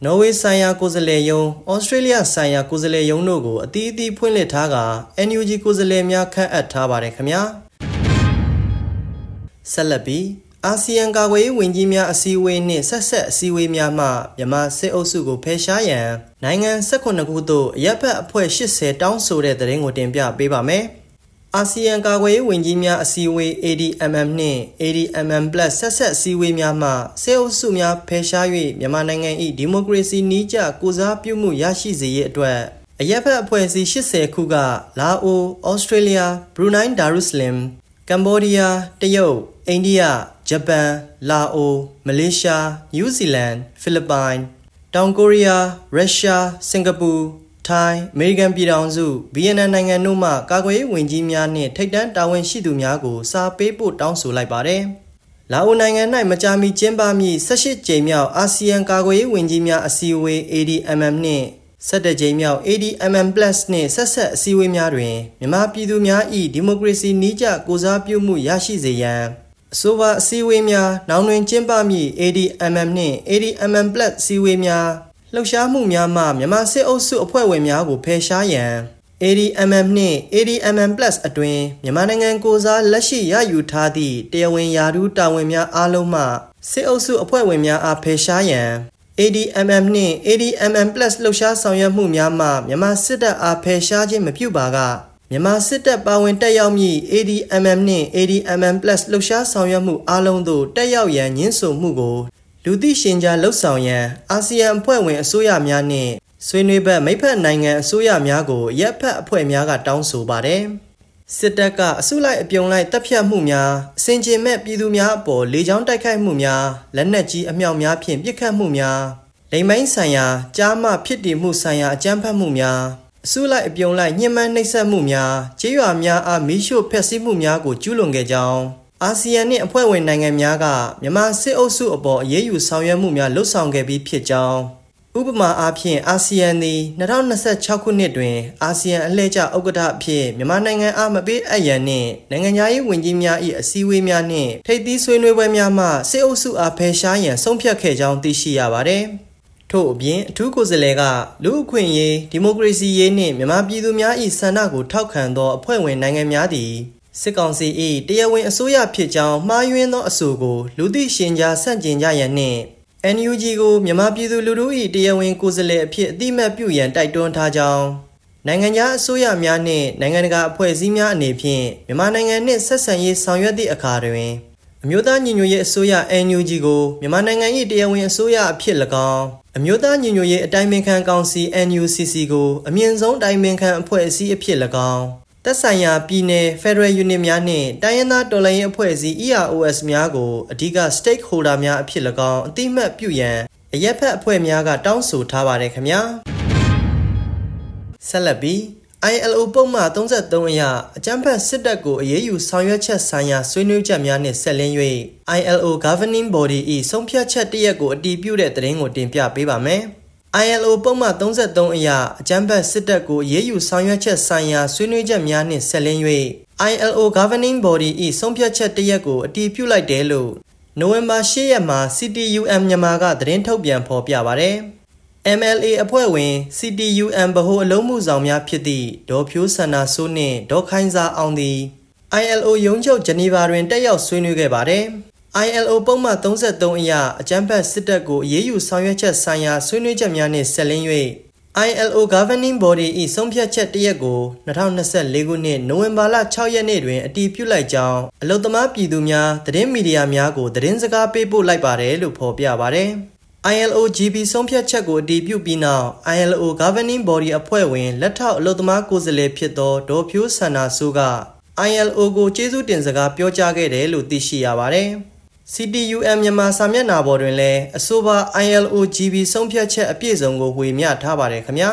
Speaker 4: နော်ဝေဆိုင်ရာကိုယ်စားလှယ်ယုံဩစတြေးလျဆိုင်ရာကိုယ်စားလှယ်ယုံတို့ကိုအသီးအသီးဖွင့်လှစ်ထားက အန် ယူ ဂျီ ကိုယ်စားလှယ်များခန့်အပ်ထားပါတယ်ခင်ဗျာဆက်လက်ပြီးအာဆီယံကာကွယ်ရေးဝန်ကြီးများအစည်းအဝေးနှင့်ဆက်ဆက်အစည်းအဝေးများမှမြန်မာစစ်အုပ်စုကိုဖယ်ရှားရန်နိုင်ငံ၁၈ခုသို့အရပ်ဘက်အဖွဲ့၈၀တောင်းဆိုတဲ့သတင်းကိုတင်ပြပေးပါမယ်။အာဆီယံကာကွယ်ရေးဝန်ကြီးများအစည်းအဝေး အေ ဒီ အမ် အမ် နှင့် အေ ဒီ အမ် အမ် plus ဆက်ဆက်အစည်းအဝေးများမှစစ်အုပ်စုများဖယ်ရှား၍မြန်မာနိုင်ငံ၏ဒီမိုကရေစီနည်းကျကိုစားပြုမှုရရှိစေရေးအတွက်အရပ်ဘက်အဖွဲ့အစည်း၈၀ခုကလာအို၊ဩစတြေးလျ၊ဘရူနိုင်းဒါရုဆလင်၊ကမ္ဘောဒီးယား၊တရုတ်၊အိန္ဒိယ၊ဂျပန်၊လာအို၊မလေးရှား၊နယူးဇီလန်၊ဖိလစ်ပိုင်၊တောင်ကိုရီးယား၊ရုရှား၊စင်ကာပူ၊ထိုင်း၊အမေရိကန်ပြည်ထောင်စု၊ဗီယက်နမ်နိုင်ငံတို့မှကာကွယ်ရေးဝန်ကြီးများနှင့်ထိပ်တန်းတာဝန်ရှိသူများကိုစာပေးပို့တောင်းဆိုလိုက်ပါတယ်။လာအိုနိုင်ငံ၌မကြာမီကျင်းပမည့်၁၈ကြိမ်မြောက်အာဆီယံကာကွယ်ရေးဝန်ကြီးများအစည်းအဝေး အေ ဒီ အမ် အမ် နှင့်၁၁ကြိမ်မြောက် အေ ဒီ အမ် အမ် plus နှင့်ဆက်ဆက်အစည်းအဝေးများတွင်မြန်မာပြည်သူများ၏ဒီမိုကရေစီနည်းကျကိုစားပြုမှုရရှိစေရန်အဆိုပါအစည်းအဝေးများနောက်တွင်ကျင်းပမည့် အေ ဒီ အမ် အမ် နှင့် အေ ဒီ အမ် အမ် plus အစည်းအဝေးများလှုပ်ရှားမှုများမှမြန်မာစစ်အုပ်စုအဖွဲ့ဝင်များကိုဖယ်ရှားရန် အေ ဒီ အမ် အမ် နှင့် အေ ဒီ အမ် အမ် plus အတွင်မြန်မာနိုင်ငံကိုစားလက်ရှိရယူထားသည့်တရားဝင်ယာထူးတာဝန်များအားလုံးမှစစ်အုပ်စုအဖွဲ့ဝင်များအားဖယ်ရှားရန် အေ ဒီ အမ် အမ် နှင့် အေ ဒီ အမ် အမ် plus လှုပ်ရှားဆောင်ရွက်မှုများမှမြန်မာစစ်တပ်အားဖယ်ရှားခြင်းမပြုပါကမြန်မာစစ်တပ်ပါဝင်တက်ရောက်မည့် အေ ဒီ အမ် အမ် နှင့် အေ ဒီ အမ် အမ် plus လှုပ်ရှားဆောင်ရွက်မှုအားလုံးသို့တက်ရောက်ရန်ညှင်းဆိုမှုကိုလူသိရှင်ကြားလှုပ်ဆောင်ရန်အာဆီယံအဖွဲ့ဝင်အစိုးရများနှင့်ဆွေးနွေးဘက်မိတ်ဖက်နိုင်ငံအစိုးရများကိုရပ်ဖက်အဖွဲ့များကတောင်းဆိုပါတယ်။စစ်တပ်ကအစုလိုက်အပြုံလိုက်တပ်ဖြတ်မှုများအစင်ကျင်မဲ့ပြည်သူများအပေါ်လေကြောင်းတိုက်ခိုက်မှုများလက်နက်ကြီးအမြောက်များဖြင့်ပစ်ခတ်မှုများလိမ်မိုင်းဆိုင်ရာကြားမှဖြစ်တည်မှုဆိုင်ရာအကြမ်းဖက်မှုများအစုလိုက်အပြုံလိုက်ညှဉ်းပန်းနှိပ်စက်မှုများကြေးရွာများအားမီးရှို့ဖျက်ဆီးမှုများကိုကျူးလွန်ခဲ့ကြောင်းအာဆီယံနှင့်အဖွဲ့ဝင်နိုင်ငံများကမြန်မာစစ်အုပ်စုအပေါ်အရေးယူဆောင်ရွက်မှုများလှုပ်ဆောင်ခဲ့ပြီးဖြစ်ကြောင်းဥပမာအားဖြင့်အာဆီယံသည်၂၀၂၆ခုနှစ်တွင်အာဆီယံအလှည့်ကျဥက္ကဋ္ဌအဖြစ်မြန်မာနိုင်ငံအားမပေးအပ်ရန်နှင့်နိုင်ငံခြားရေးဝန်ကြီးများ၏အစည်းအဝေးများနှင့်ထိပ်သီးဆွေးနွေးပွဲများမှစစ်အုပ်စုအားဖယ်ရှားရန်ဆုံးဖြတ်ခဲ့ကြောင်းသိရှိရပါသည်။ထို့အပြင်အထူးကိုယ်စားလှယ်ကလူ့အခွင့်အရေးဒီမိုကရေစီရေးနှင့်မြန်မာပြည်သူများ၏ဆန္ဒကိုထောက်ခံသောအဖွဲ့ဝင်နိုင်ငံများသည်စစ်ကောင်စီ၏တရားဝင်အစိုးရဖြစ်ကြောင်းမှားယွင်းသောအဆိုကိုလူသိရှင်ကြားဆန့်ကျင်ကြရန်နှင့် အန် ယူ ဂျီ ကိုမြန်မာပြည်သူလူထု၏တရားဝင်ကိုယ်စားလှယ်အဖြစ်အတိအမှတ်ပြုရန်တိုက်တွန်းထားကြောင်းနိုင်ငံခြားအစိုးရများနှင့်နိုင်ငံတကာအဖွဲ့အစည်းများအနေဖြင့်မြန်မာနိုင်ငံနှင့်ဆက်ဆံရေးဆောင်ရွက်သည့်အခါတွင်အမျိုးသားညီညွတ်ရေးအစိုးရ အန် ယူ ဂျီ ကိုမြန်မာနိုင်ငံ၏တရားဝင်အစိုးရအဖြစ်၎င်းအမျိုးသားညီညွတ်ရေးအတိုင်းပင်ခံကောင်စီ အန် ယူ စီ စီ ကိုအမြင့်ဆုံးအတိုင်းပင်ခံအဖွဲ့အစည်းအဖြစ်၎င်းသက်ဆိုင်ရာပြည်내 ဖက်ဒရယ်ယူနစ်များနှင့်တိုင်းရင်းသားတော်လှန်ရေးအဖွဲ့အစည်း အီ အာร์ အို အက်စ် များကိုအဓိက stakeholder များအဖြစ်၎င်းအတိအမှတ်ပြုရန်အရက်ဖက်အဖွဲ့များကတောင်းဆိုထားပါတယ်ခင်ဗျာဆက်လက်ပြီး အိုင် အယ် အို ပုံမှန်၃၃အရအကြမ်းဖက်စစ်တပ်ကိုအရေးယူဆောင်ရွက်ချက်ဆိုင်ရာဆွေးနွေးချက်များနှင့်ဆက်လင်း၍ အိုင် အယ် အို Governing Body ၏ဆုံးဖြတ်ချက်တစ်ရပ်ကိုအတည်ပြုတဲ့သတင်းကိုတင်ပြပေးပါမယ်အိုင် အယ် အို ပုံမှန်၃၃အရအကြမ်းဖက်စစ်တပ်ကိုအရေးယူဆောင်ရွက်ချက်ဆိုင်ရာဆွေးနွေးချက်များနှင့်ဆက်လင်း၍ အိုင် အယ် အို Governing Body ၏ဆုံးဖြတ်ချက်တစ်ရပ်ကိုအတည်ပြုလိုက်တယ်လို့နိုဝင်ဘာ၈ရက်မှာ စီ တီ ယူ အမ် မြန်မာကသတင်းထုတ်ပြန်ဖော်ပြပါတယ်။ အမ် အယ် အေ အဖွဲ့ဝင် စီ တီ ယူ အမ် ဗဟိုအလုံးမှုဆောင်များဖြစ်သည့်ဒေါ်ဖြိုးစန္ဒာစိုးနှင့်ဒေါ်ခိုင်စာအောင်သည် အိုင် အယ် အို ရုံးချုပ်ဂျနီဗာတွင်တက်ရောက်ဆွေးနွေးခဲ့ပါတယ်။ အိုင် အယ် အို ပုံမှန်၃၃အရအကြမ်းဖက်စစ်တပ်ကိုအရေးယူဆောင်ရွက်ချက်ဆိုင်ရာဆွေးနွေးချက်များနှင့်ဆက်လင်း၍ အိုင် အယ် အို Governing Body ၏ဆုံးဖြတ်ချက်တစ်ရပ်ကို၂၀၂၄ခုနှစ်နိုဝင်ဘာလ၆ရက်နေ့တွင်အတည်ပြုလိုက်ကြောင်းအလုပ်သမားပြည်သူများသတင်းမီဒီယာများကိုသတင်းစကားပေးပို့လိုက်ပါတယ်လို့ဖော်ပြပါတယ်။ အိုင် အယ် အို ဂျီ ပီ ဆုံးဖြတ်ချက်ကိုအတည်ပြုပြီးနောက် အိုင် အယ် အို Governing Body အဖွဲ့ဝင်လက်ထောက်အလုပ်သမားကိုယ်စားလှယ်ဖြစ်သောဒေါ်ဖြိုးစန္ဒာစိုးက အိုင် အယ် အို ကိုကျေးဇူးတင်စကားပြောကြားခဲ့တယ်လို့သိရှိရပါတယ်။ စီ တီ ယူ အမ် မြန်မာစာမျက်နှာပေါ်တွင်လည်းအဆိုပါ အိုင် အယ် အို ဂျီ ပီ ဆုံးဖြတ်ချက်အပြည့်စုံကိုဝေမျှထားပါတယ်ခင်ဗျာ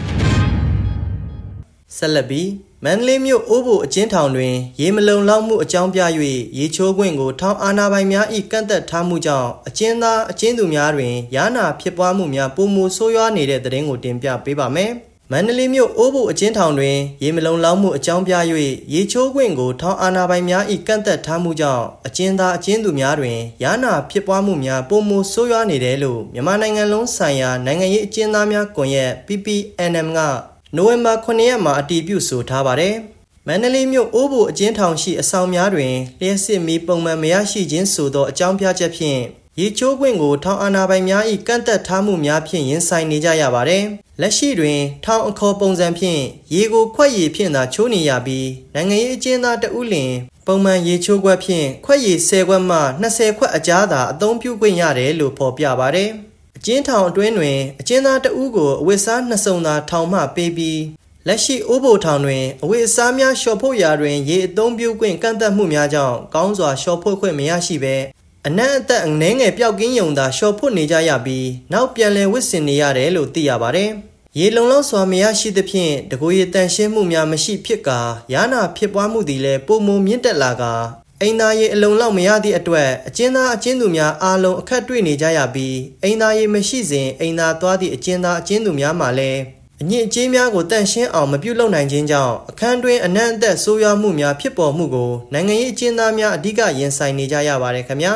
Speaker 4: ဆက်လက်ပြီးမန္တလေးမြို့အိုးဘိုအကျဉ်းထောင်တွင်ရေမလုံလောက်မှုအကြောင်းပြ၍ရေချိုးခွင့်ကိုထောင်အာဏာပိုင်များ၏ကန့်သက်ထားမှုကြောင့်အကျဉ်းသားအကျဉ်းသူများတွင်ယာနာဖြစ်ပွားမှုများပုံမှုဆိုးရွားနေတဲ့သတင်းကိုတင်ပြပေးပါမယ်မန္တလေးမြို့အိုးဘိုအကျဉ်းထောင်တွင်ရေမလုံလောက်မှုအကြောင်းပြ၍ရေချိုးခွင့်ကိုထောင်အာဏာပိုင်များ၏ကန့်သက်ထားမှုကြောင့်အကျဉ်းသားအကျဉ်းသူများတွင်ယာနာဖြစ်ပွားမှုများပိုမိုဆိုးရွားနေတယ်လို့မြန်မာနိုင်ငံလုံးဆိုင်ရာနိုင်ငံရေးအကျဉ်းသားများကွန်ရက် P P N M ကနိုဝင်ဘာခုနှစ်ရက်မှာအတည်ပြုဆိုထားပါတယ်။မန္တလေးမြို့အိုးဘိုအကျဉ်းထောင်ရှိအဆောင်များတွင်လျှက်စစ်မီပုံမှန်မရရှိခြင်းဆိုသောအကြောင်းပြချက်ဖြင့်ရေချိုးခွင့်ကိုထောင်အာဏာပိုင်များ၏ကန့်သက်ထားမှုများဖြင့်ရင်ဆိုင်နေကြရပါတယ်။လက်ရှိတွင်ထောင်အခေါ်ပုံစံဖြင့်ရေကိုခွက်ရည်ဖြင့်သာချိုးနေရပြီးနိုင်ငံရေးအကျဉ်းသားတဦးလျင်ပုံမှန်ရေချိုးခွက်ဖြင့်ခွက်ရည်ဆယ်ခွက်မှ၂၀ခွက်အကြားသာအသုံးပြုခွင့်ရတယ်လို့ဖော်ပြပါတယ်။အကျဉ်းထောင်အတွင်းတွင်အကျဉ်းသားတဦးကိုအဝတ်စားနှစ်စုံသာထောင်မှပေးပြီးလက်ရှိအိုးဘိုထောင်တွင်အဝတ်အစားများလျှော်ဖို့ရာတွင်ရေအသုံးပြုခွင့်ကန့်သက်မှုများကြောင့်ကောင်းစွာလျှော်ဖို့ခွင့်မရရှိဘဲအနက်အသက်အနှဲငယ်ပျောက်ကင်းယုံသာလျှော်ဖွတ်နေကြရပြီးနောက်ပြန်လည်ဝစ်စင်နေရတယ်လို့သိရပါတယ်။ရေလုံလောက်စွာမရရှိသဖြင့်တကိုယ်ရည်တန်ရှင်းမှုများမရှိဖြစ်ကာယာနာဖြစ်ပွားမှုသည်လည်းပုံမမြင့်တက်လာကာအိမ်သားရေအလုံလောက်မရသည့်အတွက်အကျဉ်းသားအကျဉ်းသူများအားလုံးအခက်တွေ့နေကြရပြီးအိမ်သားရေမရှိစဉ်အိမ်သားသွားသည့်အကျဉ်းသားအကျဉ်းသူများမှလည်းအညစ်အကြေးများကိုတန့်ရှင်းအောင်မပြုလုပ်နိုင်ခြင်းကြောင့်အခန်းတွင်အနံ့အသက်ဆိုးရွားမှုများဖြစ်ပေါ်မှုကိုနိုင်ငံရေးအကျဉ်းသားများအဓိကရင်ဆိုင်နေကြရပါတယ်ခင်ဗျာ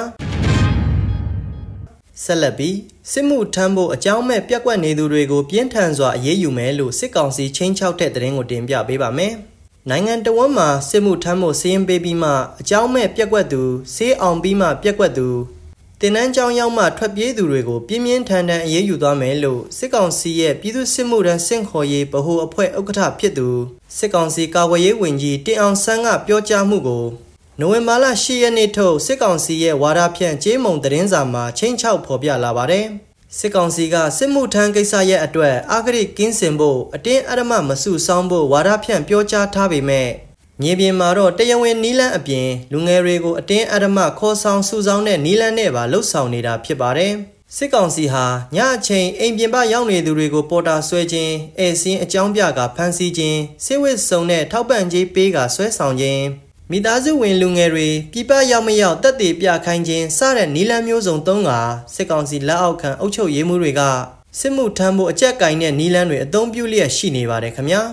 Speaker 4: ဆက်လက်ပြီးစစ်မှုထမ်းဖို့အကြောင်းမဲ့ပြက်ကွက်နေသူတွေကိုပြင်းထန်စွာအရေးယူမယ်လို့စစ်ကောင်စီချင်းချောက်တဲ့သတင်းကိုတင်ပြပေးပါမယ်နိုင်ငံတော်ဝန်မှစစ်မှုထမ်းဖို့စီရင်ပေးပြီးမှအကြောင်းမဲ့ပြက်ကွက်သူစေးအောင်ပြီးမှပြက်ကွက်သူတင်နန်းကျောင်းရောက်မှထွက်ပြေးသူတွေကိုပြင်းပြင်းထန်ထန်အရေးယူသွားမယ်လို့စစ်ကောင်စီရဲ့ပြည်သူ့စစ်မှုထမ်းစင့်ခေါ်ရေးဗဟိုအဖွဲ့ဥက္ကဋ္ဌဖြစ်သူစစ်ကောင်စီကာကွယ်ရေးဝန်ကြီးတင်အောင်ဆန်းကပြောကြားမှုကိုနိုဝင်ဘာလ၈ရက်နေ့ထုတ်စစ်ကောင်စီရဲ့ဝါဒဖြန့်ကြေးမုံသတင်းစာမှာချင်းချောက်ဖော်ပြလာပါတယ်။စစ်ကောင်စီကစစ်မှုထမ်းကိစ္စရဲ့အတွက်အာဂရိကင်းစင်ဖို့အတင်းအဓမ္မမစုဆောင်းဖို့ဝါဒဖြန့်ပြောကြားထားပေမဲ့မြေပြင်မှာတော့တရားဝင်နီးလန်းအပြင်လူငယ်တွေကိုအတင်းအဓမ္မခေါ်ဆောင်စုဆောင်းတဲ့နီးလန်းနဲ့ပါလှုပ်ဆောင်နေတာဖြစ်ပါတယ်။စစ်ကောင်စီဟာညအချိန်အိမ်ပြင်ပရောက်နေသူတွေကိုပေါ်တာဆွဲခြင်းအဲစင်းအကြောင်းပြကဖမ်းဆီးခြင်းစစ်ဝစ်စုံနဲ့ထောက်ပံ့ကြေးပေးကဆွဲဆောင်ခြင်းမိသားစုဝင်လူငယ်တွေပြည်ပရောက်မရောက်တက်တည်ပြခိုင်းခြင်းစတဲ့နီလန်းမျိုးစုံသုံးကစစ်ကောင်စီလက်အောက်ခံအုပ်ချုပ်ရေးမှုတွေကစစ်မှုထမ်းဖို့အကြက်ကင်တဲ့နီလန်းတွေအသုံးပြုလျက်ရှိနေပါတယ်ခင်ဗျာ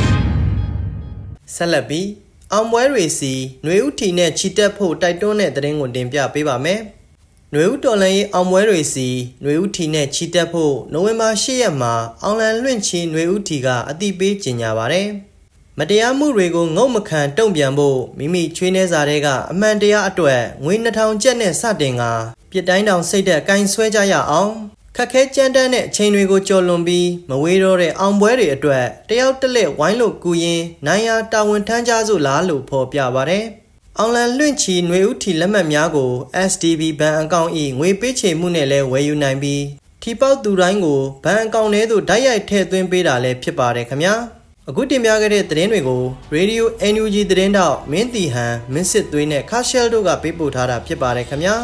Speaker 4: ဆက်လက်ပြီးအောင်ပွဲတွေစီຫນွေဥတီနဲ့ချီတက်ဖို့တိုက်တွန်းတဲ့သတင်းကိုတင်ပြပေးပါမယ်ຫນွေဥတော်လန်ရေးအောင်ပွဲတွေစီຫນွေဥတီနဲ့ချီတက်ဖို့နိုဝင်ဘာ၈ရက်မှာအောင်လန်လွင့်ချီຫນွေဥတီကအတိပေးကြေညာပါတယ်မတရားမှုတွေကိုငုံမခံတုံ့ပြန်ဖို့မိမိချွေးနှဲစာတွေကအမှန်တရားအတွက်ငွေနှစ်ထောင်ကျပ်နဲ့စတင်ကပြစ်တိုင်းတောင်စိတ်သက်ကင်ဆွဲကြရအောင်ခက်ခဲကြမ်းတမ်းတဲ့အချိန်တွေကိုကြော်လွန်ပြီးမဝေးတော့တဲ့အောင်ပွဲတွေအတွက်တယောက်တစ်လက်ဝိုင်းလို့ကူရင်နိုင်ရာတာဝန်ထမ်းကြစို့လားလို့ဖော်ပြပါတယ်။အောင်လန်လွင့်ချီຫນွေဥတီလက်မှတ်များကို S D B ဘဏ်အကောင့်၏ငွေပေးချေမှုနဲ့လည်းဝယ်ယူနိုင်ပြီးထီပေါက်သူတိုင်းကိုဘဏ်အကောင့်ထဲသို့တိုက်ရိုက်ထည့်သွင်းပေးတာလည်းဖြစ်ပါတယ်ခင်ဗျာ။အခုတင်ပြခဲ့တဲ့သတင်းတွေကို Radio အန် ယူ ဂျီ သတင်းတောက်မင်းတီဟန်မင်းစစ်သွေးနဲ့ခါရှယ်တို့ကပေးပို့ထားတာဖြစ်ပါတယ်ခင်ဗျာ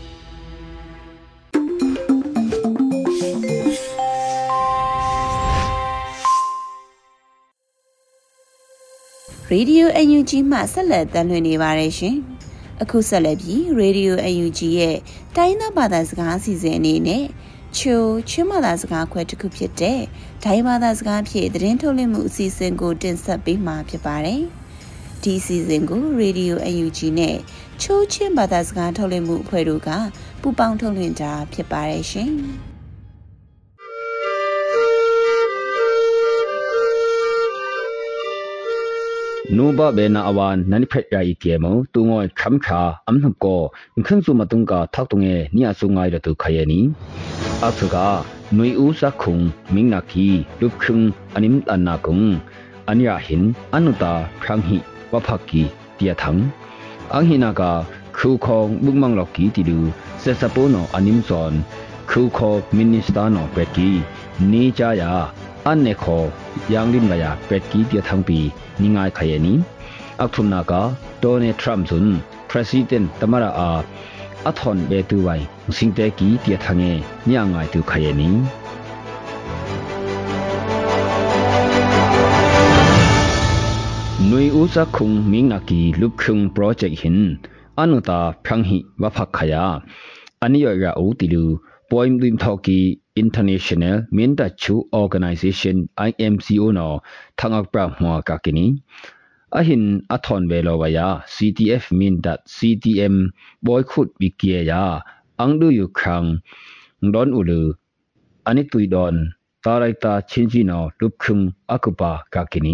Speaker 2: ရေဒီယို အန် ယူ ဂျီ မှဆက်လက်တင်လွှင့်နေပါတယ်ရှင်။အခုဆက်လက်ပြီး Radio အန် ယူ ဂျီ ရဲ့တိုင်းသားဘာသာစကားအစီအစဉ်အနေနဲ့ချိုချင်းဘာသာစကားခွဲတစ်ခုဖြစ်တဲ့ဒိုင်းဘာသာစကားဖြင့်သတင်းထုတ်လွှင့်မှုအစီအစဉ်ကိုတင်ဆက်ပေးမှာဖြစ်ပါတယ်။ဒီအစီအစဉ်ကို Radio အန် ယူ ဂျီ နဲ့ချိုချင်းဘာသာစကားထုတ်လွှင့်မှုအဖွဲ့တို့ကပူးပေါင်းထုတ်လွှင့်တာဖြစ်ပါတယ်ရှင်။
Speaker 5: Nuba bena awan nani phet ya ikemo tungoi khamkha amnhamko nkhansu matungka thaktunge nia sungai ra tu khayani athuga nui u sakhung mingnaki lupkhung anim annakung anya hin anuta pranghi waphaki tiathang anghinaga khukhong bungmang loki tilu sesapono anim son khukho minister no petki ni cha ya annekho yanglim la ya petki tiathang pi ningai khayani akhunaka Donald Trump sun president tamara a athon be tu wai singte ki tiathange nyangai tu khayani Nui usa khung mingnaki lupkhung project hin anuta phanghi waphak khaya aniya ya o tilu Poim dim thoki International Minta Chu Organization I M C O no thangak pra hwa ka kini ahin athon velo waya C T F Minta C T M boy khut wikia ya angdu yu khang don ulu ani tuidon taraita chinji no lupkhung akupa ka kini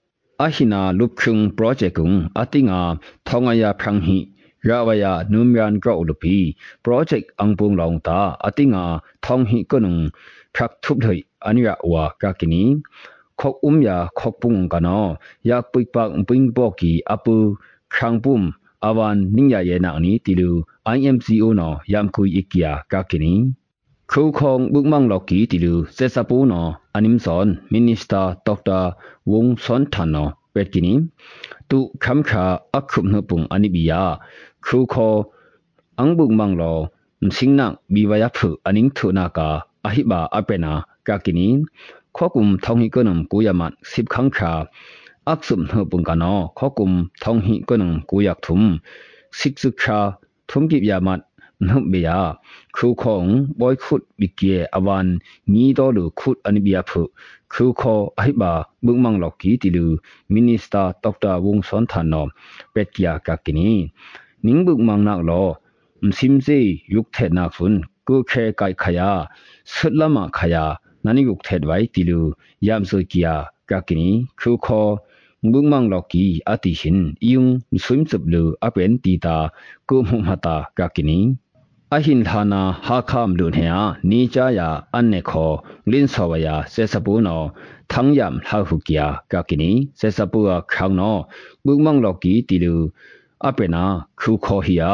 Speaker 5: ahina lupkhung project kung atinga thongaya phanghi rawaya numyan gro ulupi project angpung long ta atinga thonghi kunung phak thup thoi ania wa ka kini khok umya khokpung kano yak puipak ping boki apu khangpum awan ningya ye na ni tilu I M C O no yamkui ikia ka kini khu khong bukmang loki tilu sesapu no animson minister Doctor Wong Son Than no petkini tu khamkha akhup nupung anibia khu kho angbukmang lo msingna biwaya phu aning thuna ka ahiba apena ka kini khokum thonghi konum kuyamat sip khangkha aksum nupung kano khokum thonghi konum kuyak thum siksukha thumgi yamat nubya khu khong boy khut bikie awan ni do lu khut anibia phu khu kho ahiba bukmang loki tilu minister Doctor Wong Son Than no petkia ka kini ningbukmang nak lo msimse yuk the nak sun ku khe kai khaya sutlama khaya nani yuk the wai tilu yamso kia ka kini khu kho bukmang loki atishin yung swim sublu apen tita ku mhata ka kini ahin thana hakham lun hya ni cha ya anne kho lin sawaya sesapu no thangyam hau kia ka kini sesapu khang no bukmang loki tilu apena khu kho hiya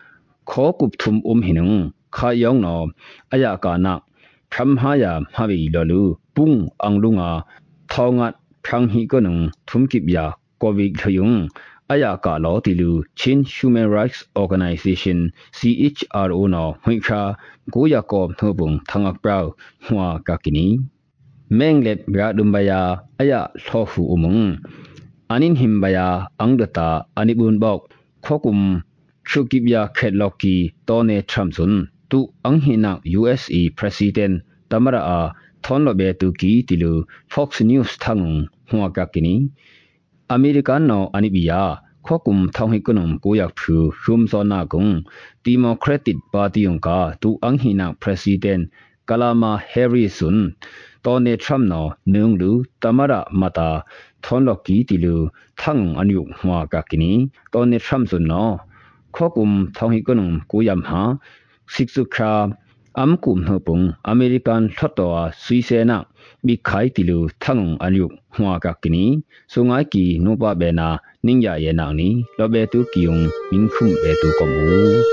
Speaker 5: kho kup thum um hinung khayong no aya ka na phram ha ya mhawi lolu pung anglunga thongat phang hi konung thumkip ya covid thuyung aya ka lo tilu Chin Human Rights Organization C H R O no hwikha goya ko thobung thangak prau hwa ka kini menglep bra dumbaya aya thofu umung anin himbaya angdata anibun bok khokum chukibya khetloki tone thamsun tu anghina U S A President Tamara a thonlobe tu ki tilu Fox News thang hwa ka kini American no anibia khokum thonghi kunum kuyak phu humsona gung Democratic Party yongka tu anghina President Kalama Harrisun tone Trump no nunglu Tamara mata thonloki tilu thang anyu hwa ka kini tone Trump sun no khokum thonghi kunum kuyam ha siksukha amkum hopung American thotwa suisena bikhai tilu thang anyu hwa ka kini sungai ki noba bena ningya ye na ni lobe tu kiung mingkhum be tu komu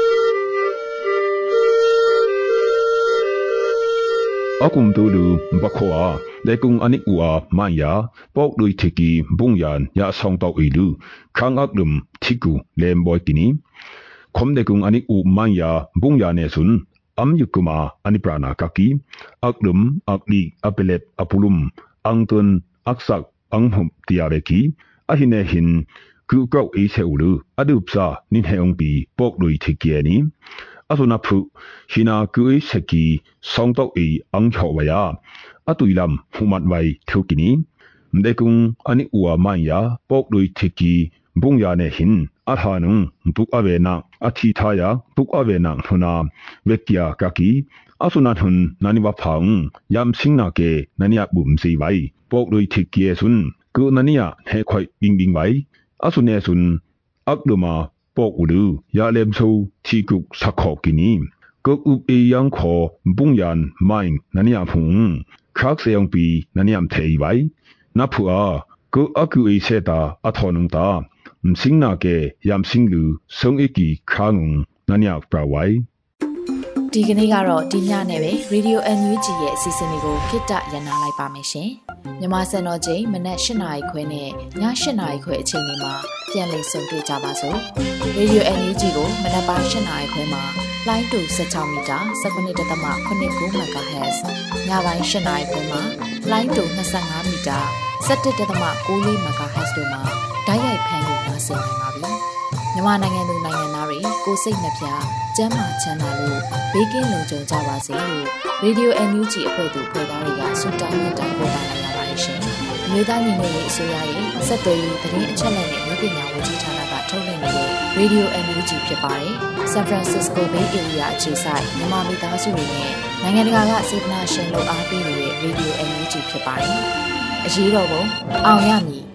Speaker 6: akum tu lu bakhoa dekung anik ua maya pok lui thiki bungyan ya song tau ilu khang aklum thiku lem boy kini khom dekung anik u maya bungya ne sun am yukuma aniprana kaki aklum akli apelep apulum angtun aksak anghum tiareki ahine hin ku kau e seulu adupsa nin heong pi pok lui thikiani asuna phu hina ku e seki song tok e ang chawaya atuilam humat wai thukini mdekung ani uwa maya pok lui thiki bungya ne hin athanung tuk avena athi thaya tuk avena huna vekya kaki asuna thun nani wa phang yam singna ke nania bum si wai pok lui thikie sun ku nania he khoi bing bing wai asune sun akduma pok ulu ya lem so thikuk sakho kini ko up e yang kho bungyan main nania phung khak seong pi naniam thei wai na phua ko aku e seta athonung ta msingna ke yam singlu song eki khang nania prawai
Speaker 1: ဒီကနေ့ကတော့ဒီညနဲ့ပဲ Radio အန် ယူ ဂျီ ရဲ့အစီအစဉ်လေးကိုခਿੱတရနာလိုက်ပါမယ်ရှင်။မြန်မာစံတော်ချိန်မနက်၈နာရီခွဲနဲ့ည၈နာရီခွဲအချိန်တွေမှာပြန်လည်ဆုံတွေ့ကြပါစို့။ Radio အန် ယူ ဂျီ ကိုမနက်ပိုင်း၈နာရီခွဲမှာလိုင်းတူ၁၆မီတာ၁၉.၇၉ MHz ညပိုင်း၈နာရီခွဲမှာလိုင်းတူ၂၅မီတာ၁၁.၉၄ MHz တို့မှာဓာတ်ရိုက်ဖမ်းလို့နိုင်စေနိုင်ပါပြီ။မြန်မာနိုင်ငံသူနိုင်ငံသားတွေကိုစိတ်နှပြကျန်းမာချမ်းသာလို့ဘေးကင်းလုံခြုံကြပါစေလို့ Radio အန် ယူ ဂျီ အဖွဲ့သူဖွဲ့သားတွေကဆုတောင်းမြတ်တာပို့တာလာရပါတယ်ရှင်။အမျိုးသားညီညွတ်ရေးအစိုးရရဲ့စက်သွေးရေးသတင်းအချက်အလက်နဲ့လူပညာဝန်ကြီးဌာနကထုတ်လွှင့်နေတဲ့ Radio အန် ယူ ဂျီ ဖြစ်ပါတယ်။ San Francisco Bay Area အခြေစိုက်မြန်မာမိသားစုတွေနဲ့နိုင်ငံတကာကစေတနာရှင်လို့အားပေးနေတဲ့ Radio အန် ယူ ဂျီ ဖြစ်ပါတယ်။အရေးတော်ပုံအောင်ရမည်